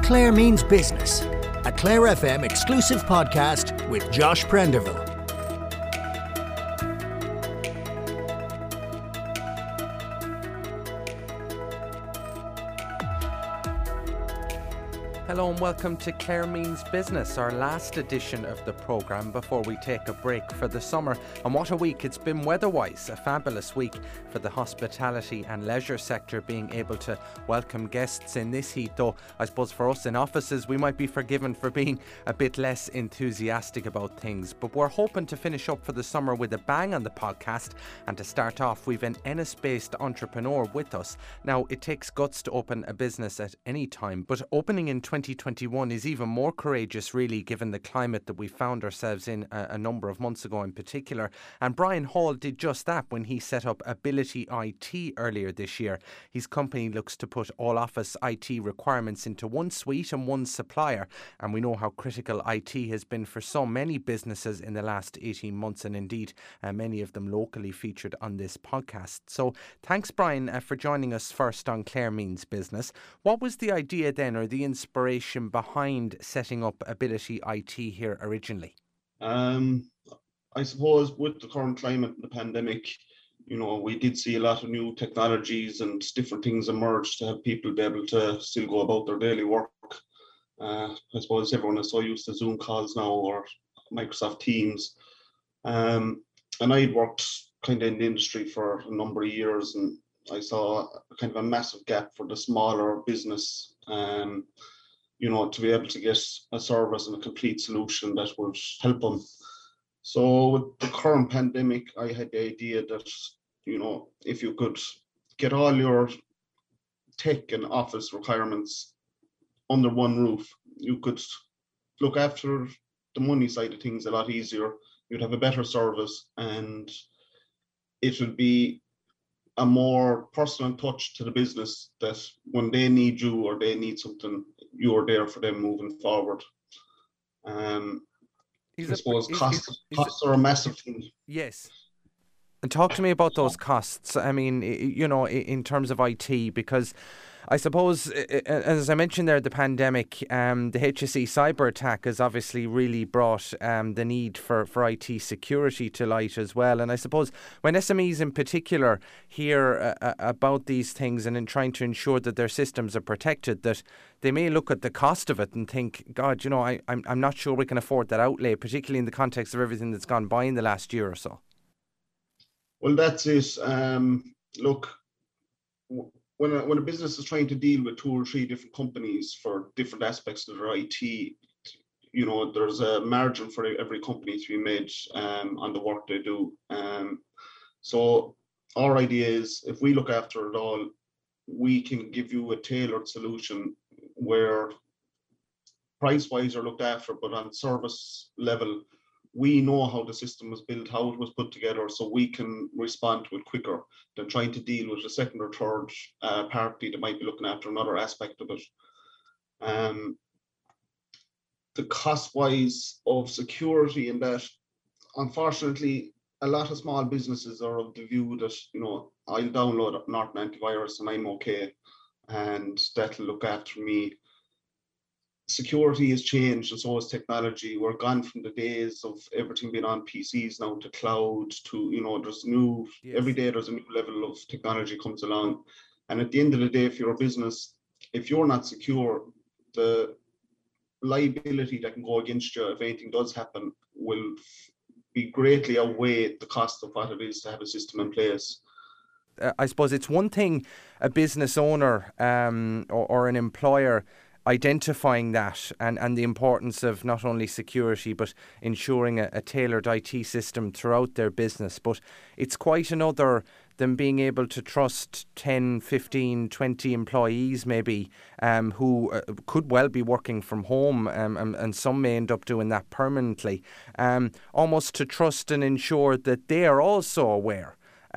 Clare Means Business, a Clare FM exclusive podcast with Josh Prenderville. Hello and welcome to Clare Means Business, our last edition of the programme before we take a break for the summer. And what a week it's been weather-wise, a fabulous week for the hospitality and leisure sector, being able to welcome guests in this heat. Though I suppose for us in offices we might be forgiven for being a bit less enthusiastic about things. But we're hoping to finish up for the summer with a bang on the podcast, and to start off we've an Ennis-based entrepreneur with us. Now, it takes guts to open a business at any time, but opening in 2021 is even more courageous, really, given the climate that we found ourselves in a number of months ago in particular. And Brian Hall did just that when he set up Ability IT earlier this year. His company looks to put all office IT requirements into one suite and one supplier. And we know how critical IT has been for so many businesses in the last 18 months, and indeed many of them locally featured on this podcast. So thanks, Brian, for joining us first on Clare Means Business. What was the idea then, or the inspiration behind setting up Ability IT here originally? I suppose with the current climate and the pandemic, we did see a lot of new technologies and different things emerge to have people be able to still go about their daily work. I suppose everyone is so used to Zoom calls now, or Microsoft Teams. And I'd worked kind of in the industry for a number of years, and I saw kind of a massive gap for the smaller business. To be able to get a service and a complete solution that would help them. So with the current pandemic, I had the idea that, if you could get all your tech and office requirements under one roof, you could look after the money side of things a lot easier. You'd have a better service, and it would be a more personal touch to the business, that when they need you or they need something, you're there for them moving forward. I suppose costs are a massive thing. Yes. And talk to me about those costs. I mean, in terms of IT, because I suppose, as I mentioned there, the pandemic, the HSE cyber attack has obviously really brought the need for IT security to light as well. And I suppose when SMEs in particular hear about these things and in trying to ensure that their systems are protected, that they may look at the cost of it and think, God, I'm not sure we can afford that outlay, particularly in the context of everything that's gone by in the last year or so. Well, that's it. Look, when a business is trying to deal with 2 or 3 different companies for different aspects of their IT, there's a margin for every company to be made on the work they do. So our idea is, if we look after it all, we can give you a tailored solution where price-wise are looked after, but on service level, we know how the system was built, how it was put together, so we can respond to it quicker than trying to deal with a second or third party that might be looking after another aspect of it. The cost-wise of security and that, unfortunately, a lot of small businesses are of the view that, I'll download Norton Antivirus and I'm okay, and that'll look after me. Security has changed, and so has technology. We're gone from the days of everything being on PCs now to cloud, to, there's new, Yes. Every day there's a new level of technology comes along. And at the end of the day, if you're a business, if you're not secure, the liability that can go against you if anything does happen will be greatly outweigh the cost of what it is to have a system in place. I suppose it's one thing a business owner or an employer identifying that and the importance of not only security but ensuring a tailored IT system throughout their business. But it's quite another than being able to trust 10, 15, 20 employees maybe who could well be working from home, and some may end up doing that permanently, almost to trust and ensure that they are also aware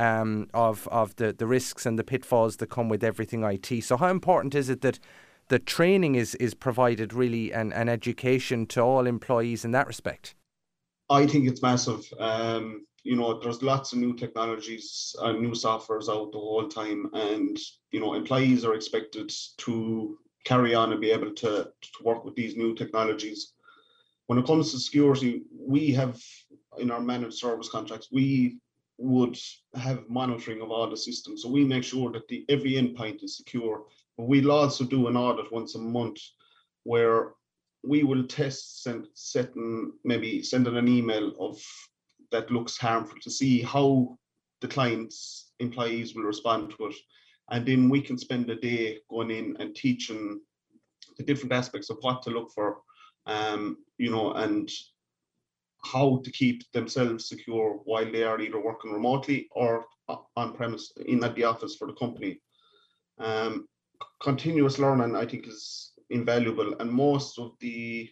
of the risks and the pitfalls that come with everything IT. So how important is it that the training is provided, really, and education to all employees in that respect? I think it's massive. There's lots of new technologies and new softwares out the whole time, and employees are expected to carry on and be able to work with these new technologies. When it comes to security, we have in our managed service contracts, we would have monitoring of all the systems. So we make sure that every endpoint is secure. But we'll also do an audit once a month where we will test maybe sending an email of that looks harmful to see how the client's employees will respond to it. And then we can spend a day going in and teaching the different aspects of what to look for, and how to keep themselves secure while they are either working remotely or on premise in at the office for the company. Continuous learning, I think, is invaluable, and most of the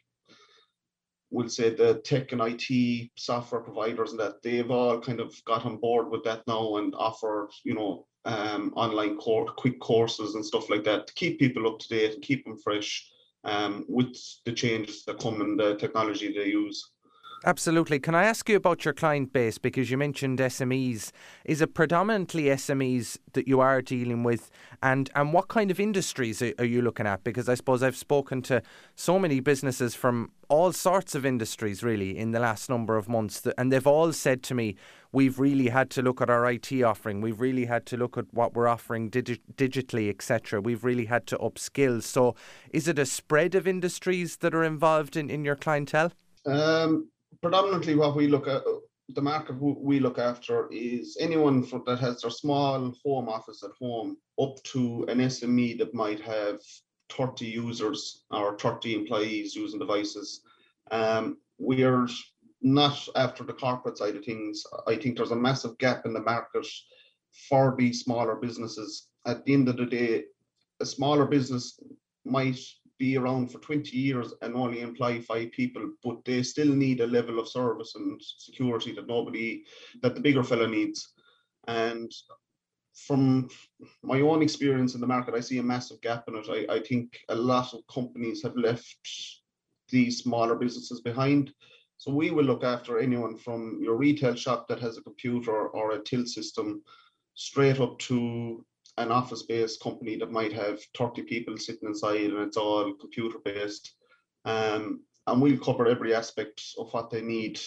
tech and IT software providers and that they've all kind of got on board with that now and offer, online quick courses and stuff like that to keep people up to date and keep them fresh with the changes that come in the technology they use. Absolutely. Can I ask you about your client base? Because you mentioned SMEs. Is it predominantly SMEs that you are dealing with? And what kind of industries are you looking at? Because I suppose I've spoken to so many businesses from all sorts of industries, really, in the last number of months. And they've all said to me, we've really had to look at our IT offering. We've really had to look at what we're offering digitally, etc. We've really had to upskill. So is it a spread of industries that are involved in your clientele? Predominantly what we look at, the market we look after is anyone that has their small home office at home up to an SME that might have 30 users or 30 employees using devices. We are not after the corporate side of things. I think there's a massive gap in the market for these smaller businesses. At the end of the day, a smaller business might be around for 20 years and only employ 5 people, but they still need a level of service and security that the bigger fella needs. And from my own experience in the market, I see a massive gap in it. I think a lot of companies have left these smaller businesses behind. So we will look after anyone from your retail shop that has a computer or a till system straight up to an office-based company that might have 30 people sitting inside and it's all computer-based. And we'll cover every aspect of what they need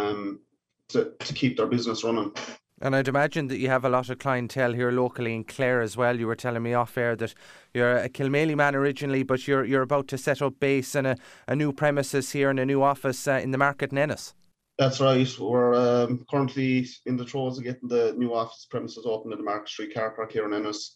to keep their business running. And I'd imagine that you have a lot of clientele here locally in Clare as well. You were telling me off air that you're a Kilmaley man originally, but you're about to set up base in a new premises here and a new office in the market in Ennis. That's right. We're currently in the throes of getting the new office premises open in the Market Street car park here in Ennis.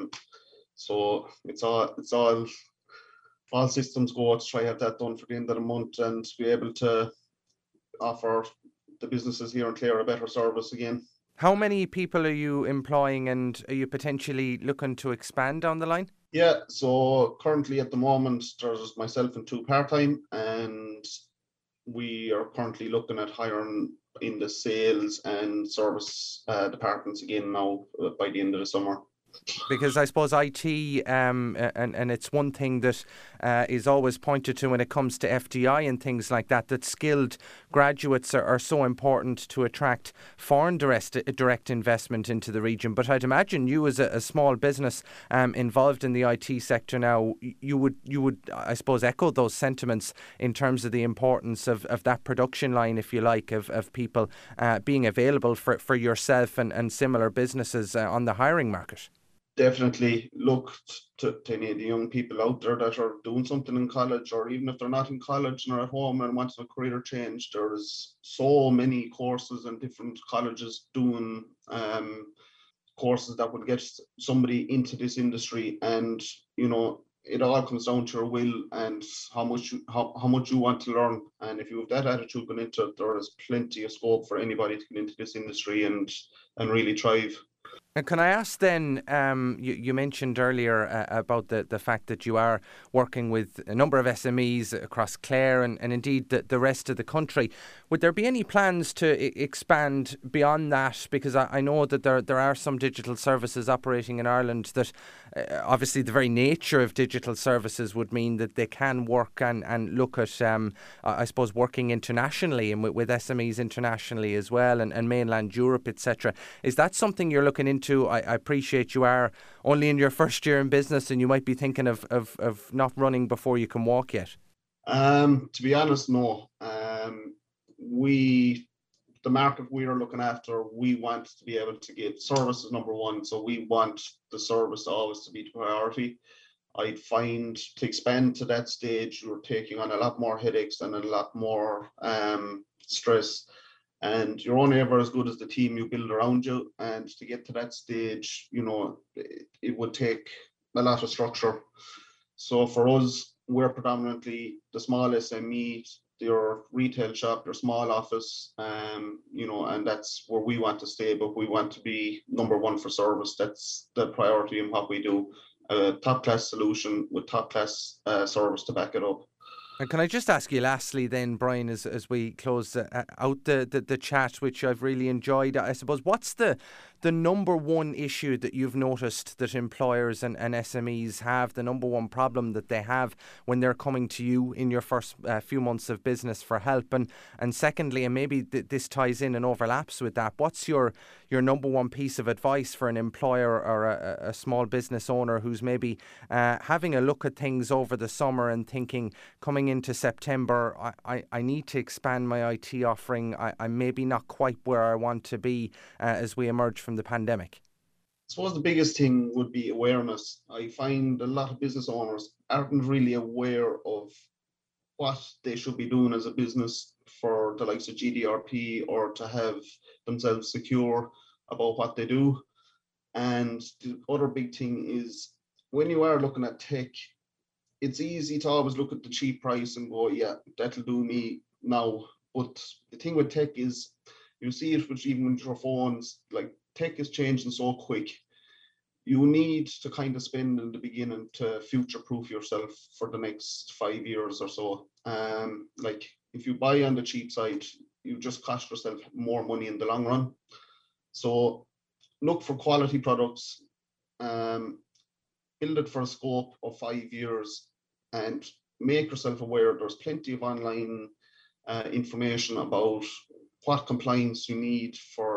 So it's all systems go to try to have that done for the end of the month and be able to offer the businesses here in Clare a better service again. How many people are you employing, and are you potentially looking to expand down the line? Yeah, so currently at the moment there's myself and 2 part-time, and we are currently looking at hiring in the sales and service departments again now by the end of the summer. Because I suppose IT, and it's one thing that is always pointed to when it comes to FDI and things like that skilled graduates are so important to attract foreign direct investment into the region. But I'd imagine you as a small business involved in the IT sector now, you would I suppose echo those sentiments in terms of the importance of that production line, if you like, of people being available for yourself and similar businesses on the hiring market. Definitely look to any of the young people out there that are doing something in college, or even if they're not in college and are at home and want a career change. There's so many courses and different colleges doing courses that would get somebody into this industry, and it all comes down to your will and how much you want to learn. And if you have that attitude going into it, there is plenty of scope for anybody to get into this industry and really thrive. And can I ask then, you mentioned earlier about the fact that you are working with a number of SMEs across Clare and indeed the rest of the country. Would there be any plans to expand beyond that? Because I know that there are some digital services operating in Ireland that obviously the very nature of digital services would mean that they can work and look at, I suppose, working internationally and with SMEs internationally as well and mainland Europe, etc. Is that something you're looking into into? I appreciate you are only in your first year in business and you might be thinking of not running before you can walk yet. To be honest, no. The market we are looking after, we want to be able to give services number one. So we want the service always to be the priority. I'd find to expand to that stage, you're taking on a lot more headaches and a lot more stress. And you're only ever as good as the team you build around you. And to get to that stage, it would take a lot of structure. So for us, we're predominantly the small SME, your retail shop, your small office, and that's where we want to stay, but we want to be number one for service. That's the priority in what we do. A top class solution with top class service to back it up. And can I just ask you lastly then, Brian, as we close out the chat, which I've really enjoyed, I suppose, what's the number one issue that you've noticed that employers and SMEs have, the number one problem that they have when they're coming to you in your first few months of business for help? And secondly, and maybe this ties in and overlaps with that, what's your number one piece of advice for an employer or a small business owner who's maybe having a look at things over the summer and thinking, coming into September, I need to expand my IT offering. I'm maybe not quite where I want to be as we emerge from the pandemic? I suppose the biggest thing would be awareness. I find a lot of business owners aren't really aware of what they should be doing as a business for the likes of GDRP or to have themselves secure about what they do. And the other big thing is when you are looking at tech, it's easy to always look at the cheap price and go, yeah, that'll do me now. But the thing with tech is you see it even with your phones, like tech is changing so quick. You need to kind of spend in the beginning to future-proof yourself for the next 5 years or so. Like if you buy on the cheap side, you just cost yourself more money in the long run. So look for quality products, build it for a scope of 5 years, and make yourself aware there's plenty of online information about what compliance you need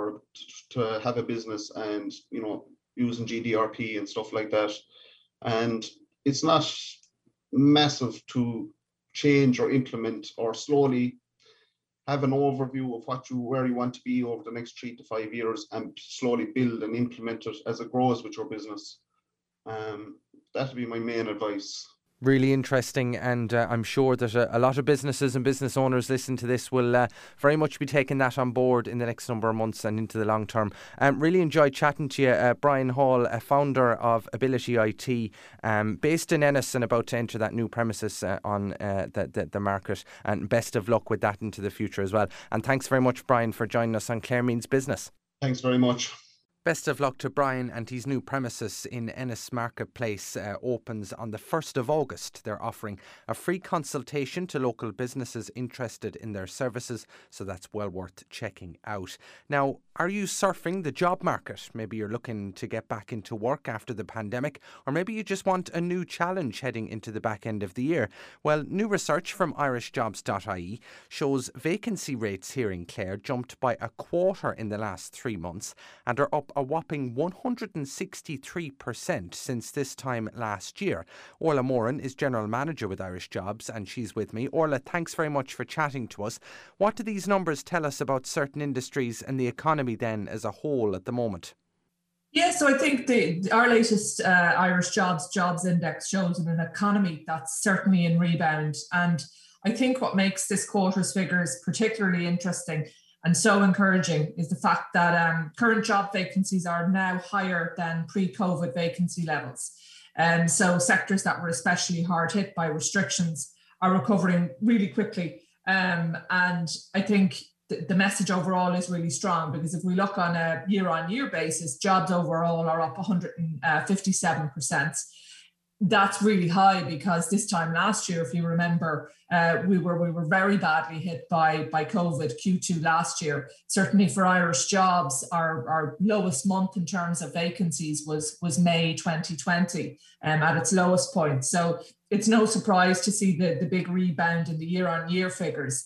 to have a business and using GDRP and stuff like that. And it's not massive to change or implement, or slowly have an overview of where you want to be over the next 3 to 5 years and slowly build and implement it as it grows with your business. That would be my main advice. Really interesting, and I'm sure that a lot of businesses and business owners listening to this will very much be taking that on board in the next number of months and into the long term. Really enjoyed chatting to you, Brian Hall, founder of Ability IT, based in Ennis and about to enter that new premises on the market, and best of luck with that into the future as well. And thanks very much, Brian, for joining us on Clare Means Business. Thanks very much. Best of luck to Brian, and his new premises in Ennis Marketplace opens on the 1st of August. They're offering a free consultation to local businesses interested in their services, so that's well worth checking out. Now, are you surfing the job market? Maybe you're looking to get back into work after the pandemic, or maybe you just want a new challenge heading into the back end of the year. Well, new research from irishjobs.ie shows vacancy rates here in Clare jumped by a quarter in the last 3 months and are up a whopping 163% since this time last year. Orla Moran is General Manager with Irish Jobs, and she's with me. Orla, thanks very much for chatting to us. What do these numbers tell us about certain industries and the economy then as a whole at the moment? Yeah, so I think our latest Irish Jobs Index shows an economy that's certainly in rebound. And I think what makes this quarter's figures particularly interesting and so encouraging is the fact that current job vacancies are now higher than pre-COVID vacancy levels. So sectors that were especially hard hit by restrictions are recovering really quickly. And I think the message overall is really strong, because if we look on a year-on-year basis, jobs overall are up 157%. That's really high, because this time last year, if you remember, we were very badly hit by COVID Q2 last year. Certainly for Irish Jobs, our lowest month in terms of vacancies was May 2020 at its lowest point. So it's no surprise to see the big rebound in the year-on-year figures.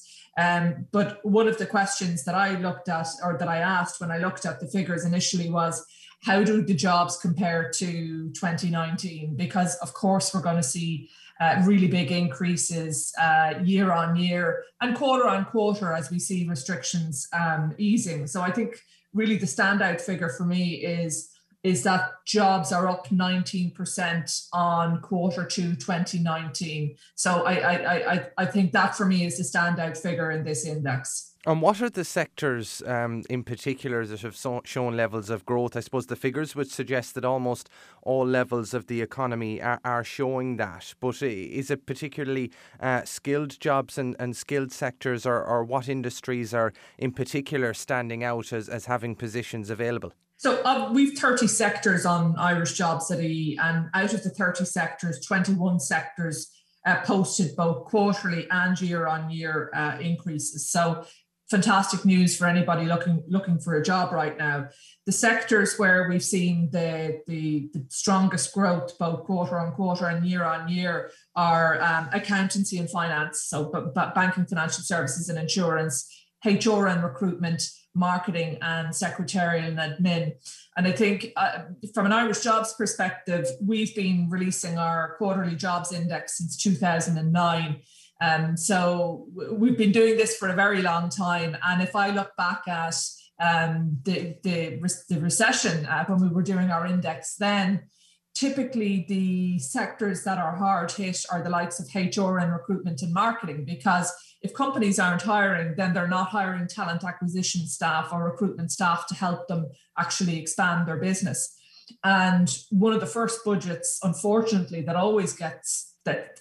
But one of the questions that I looked at, or that I asked when I looked at the figures initially, was how do the jobs compare to 2019? Because of course we're going to see really big increases year on year and quarter on quarter as we see restrictions easing. So I think really the standout figure for me is that jobs are up 19% on quarter two 2019. So I think that for me is the standout figure in this index. And what are the sectors in particular that have shown levels of growth? I suppose the figures would suggest that almost all levels of the economy are showing that. But is it particularly skilled jobs and skilled sectors, or what industries are in particular standing out as having positions available? So we've 30 sectors on Irish JobsID, and out of the 30 sectors, 21 sectors posted both quarterly and year-on-year increases. So fantastic news for anybody looking for a job right now. The sectors where we've seen the strongest growth, both quarter on quarter and year on year, are accountancy and finance, so banking, financial services and insurance, HR and recruitment, marketing and secretarial and admin. And I think from an Irish Jobs perspective, we've been releasing our quarterly jobs index since 2009. So we've been doing this for a very long time. And if I look back at the recession when we were doing our index then, typically the sectors that are hard hit are the likes of HR and recruitment and marketing, because if companies aren't hiring, then they're not hiring talent acquisition staff or recruitment staff to help them actually expand their business. And one of the first budgets, unfortunately, that always gets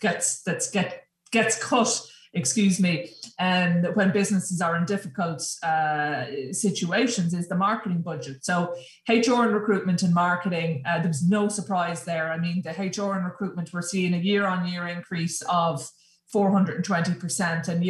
cut, when businesses are in difficult situations, is the marketing budget. So HR and recruitment and marketing, there's no surprise there. I mean, the HR and recruitment, we're seeing a year-on-year increase of 420% and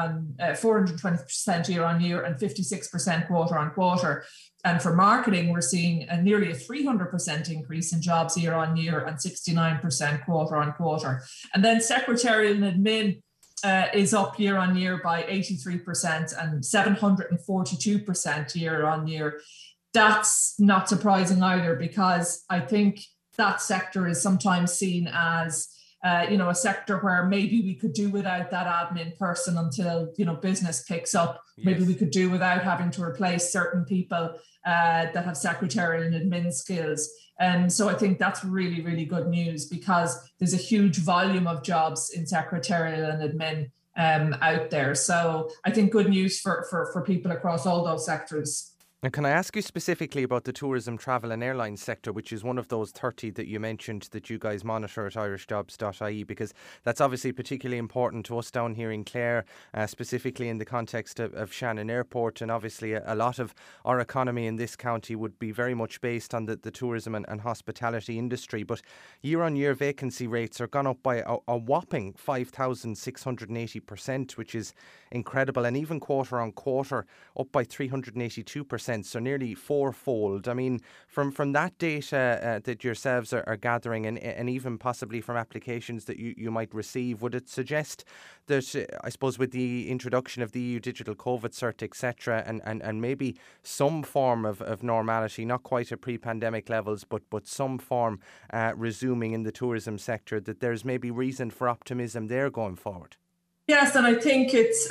420% year-on-year and 56% quarter-on-quarter. And for marketing, we're seeing nearly a 300% increase in jobs year-on-year and 69% quarter-on-quarter. And then secretarial and admin is up year-on-year by 83% and 742% year-on-year. That's not surprising either, because I think that sector is sometimes seen as a sector where maybe we could do without that admin person until, business picks up. Yes. Maybe we could do without having to replace certain people that have secretarial and admin skills. And so I think that's really, really good news, because there's a huge volume of jobs in secretarial and admin out there. So I think good news for people across all those sectors. And can I ask you specifically about the tourism, travel and airline sector, which is one of those 30 that you mentioned that you guys monitor at irishjobs.ie, because that's obviously particularly important to us down here in Clare, specifically in the context of Shannon Airport. And obviously a lot of our economy in this county would be very much based on the tourism and hospitality industry. But year-on-year vacancy rates are gone up by a whopping 5,680%, which is incredible. And even quarter-on-quarter up by 382%. So nearly fourfold. I mean, from that data that yourselves are gathering and even possibly from applications that you might receive, would it suggest that, I suppose, with the introduction of the EU Digital COVID Cert, etc., and maybe some form of normality, not quite at pre-pandemic levels, but some form resuming in the tourism sector, that there's maybe reason for optimism there going forward? Yes, and I think it's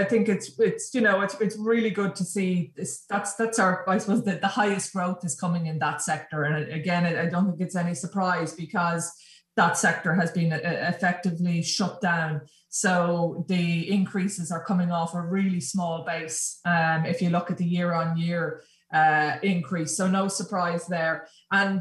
really good to see this. That's our, I suppose, the highest growth is coming in that sector. And again, I don't think it's any surprise, because that sector has been effectively shut down. So the increases are coming off a really small base. If you look at the year-on-year increase, so no surprise there. And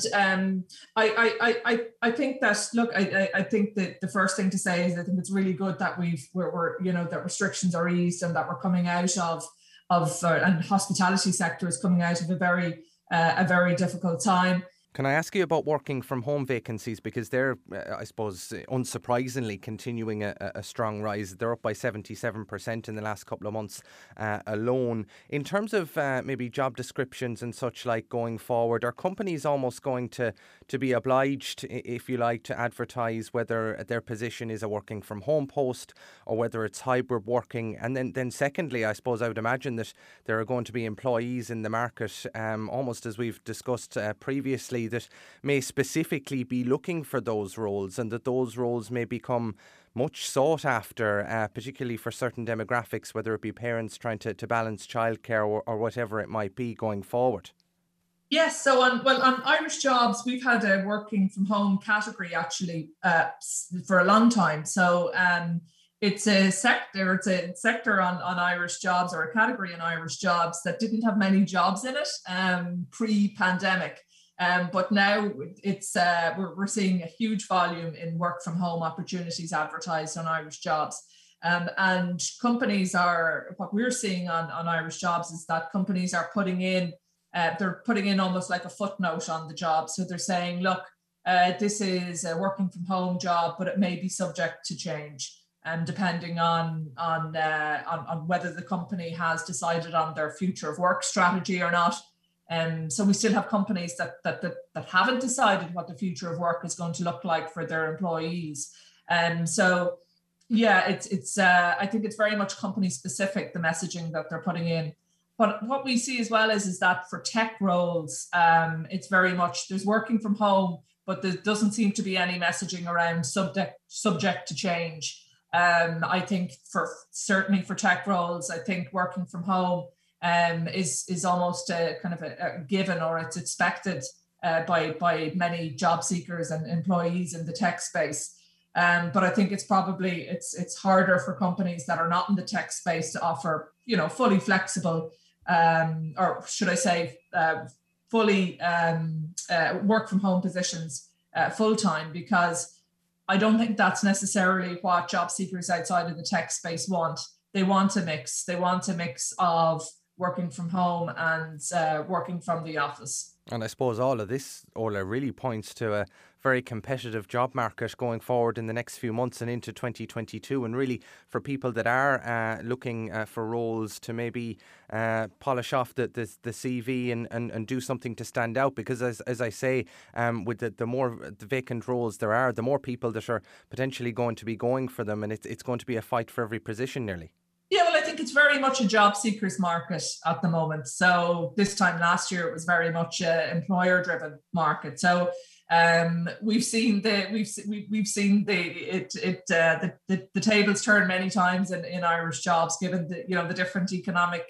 I think that, look, I think that the first thing to say is I think it's really good that that restrictions are eased and that we're coming out of and hospitality sector is coming out of a very difficult time. Can I ask you about working from home vacancies? Because they're, I suppose, unsurprisingly continuing a strong rise. They're up by 77% in the last couple of months alone. In terms of maybe job descriptions and such like going forward, are companies almost going to be obliged, if you like, to advertise whether their position is a working from home post or whether it's hybrid working? And then secondly, I suppose I would imagine that there are going to be employees in the market, almost as we've discussed previously, that may specifically be looking for those roles, and that those roles may become much sought after, particularly for certain demographics, whether it be parents trying to balance childcare or whatever it might be going forward. Yes, so on Irish Jobs, we've had a working from home category actually for a long time. So it's a sector on Irish Jobs, or a category in Irish Jobs, that didn't have many jobs in it pre-pandemic. But now we're seeing a huge volume in work from home opportunities advertised on Irish Jobs. And companies what we're seeing on Irish Jobs is that companies are putting in almost like a footnote on the job. So they're saying, look, this is a working from home job, but it may be subject to change, depending on whether the company has decided on their future of work strategy or not. So we still have companies that haven't decided what the future of work is going to look like for their employees. So yeah, I think it's very much company specific, the messaging that they're putting in. But what we see as well is that for tech roles, it's very much, there's working from home, but there doesn't seem to be any messaging around subject to change. I think certainly for tech roles, I think working from home is almost a kind of a given, or it's expected by many job seekers and employees in the tech space. But I think it's harder for companies that are not in the tech space to offer, fully flexible, or should I say, fully work from home positions full time, because I don't think that's necessarily what job seekers outside of the tech space want. They want a mix. They want a mix of working from home and working from the office. And I suppose all of this, Orla, really points to a very competitive job market going forward in the next few months and into 2022. And really, for people that are looking for roles, to maybe polish off the CV and do something to stand out. Because as I say, with the more the vacant roles there are, the more people that are potentially going to be going for them. And it's going to be a fight for every position nearly. Yeah, well, I think it's very much a job seekers market at the moment. So this time last year, it was very much an employer-driven market. So we've seen the tables turn many times in Irish Jobs, given the different economic,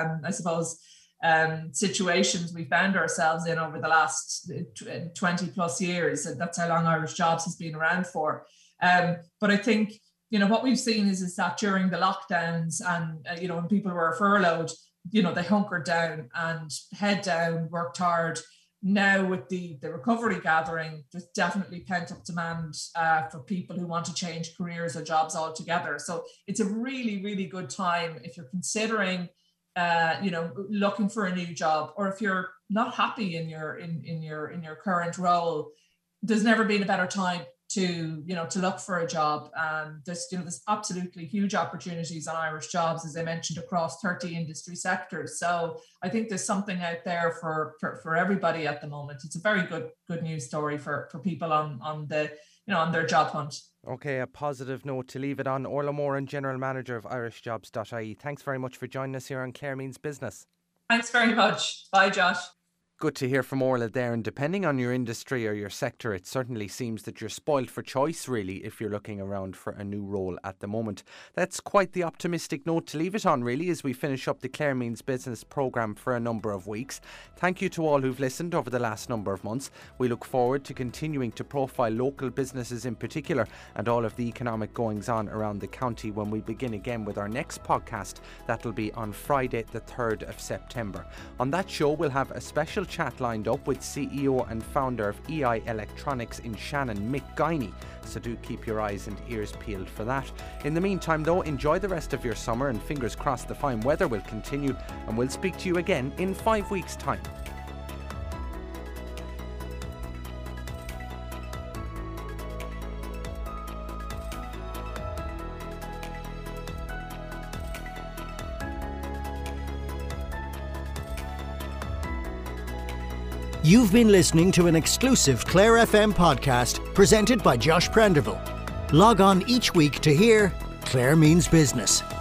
situations we found ourselves in over the last 20 plus years. And that's how long Irish Jobs has been around for. But I think, what we've seen is that during the lockdowns and, when people were furloughed, they hunkered down and head down, worked hard. Now with the recovery gathering, there's definitely pent up demand for people who want to change careers or jobs altogether. So it's a really, really good time if you're considering, looking for a new job, or if you're not happy in your current role. There's never been a better time to look for a job. There's absolutely huge opportunities on Irish Jobs, as I mentioned, across 30 industry sectors. So I think there's something out there for everybody at the moment. It's a very good news story for people on their job hunt. Okay, a positive note to leave it on. Orla Moran, General Manager of irishjobs.ie. Thanks very much for joining us here on Clare Means Business. Thanks very much. Bye, Josh. Good to hear from Orla there, and depending on your industry or your sector, it certainly seems that you're spoilt for choice really if you're looking around for a new role at the moment. That's quite the optimistic note to leave it on really as we finish up the Clare Means Business programme for a number of weeks. Thank you to all who've listened over the last number of months. We look forward to continuing to profile local businesses in particular and all of the economic goings on around the county when we begin again with our next podcast. That'll be on Friday the 3rd of September. On that show we'll have a special chat lined up with CEO and founder of EI Electronics in Shannon, Mick Guiney, so do keep your eyes and ears peeled for that. In the meantime though, enjoy the rest of your summer and fingers crossed the fine weather will continue, and we'll speak to you again in 5 weeks' time. You've been listening to an exclusive Clare FM podcast presented by Josh Prendeville. Log on each week to hear Clare Means Business.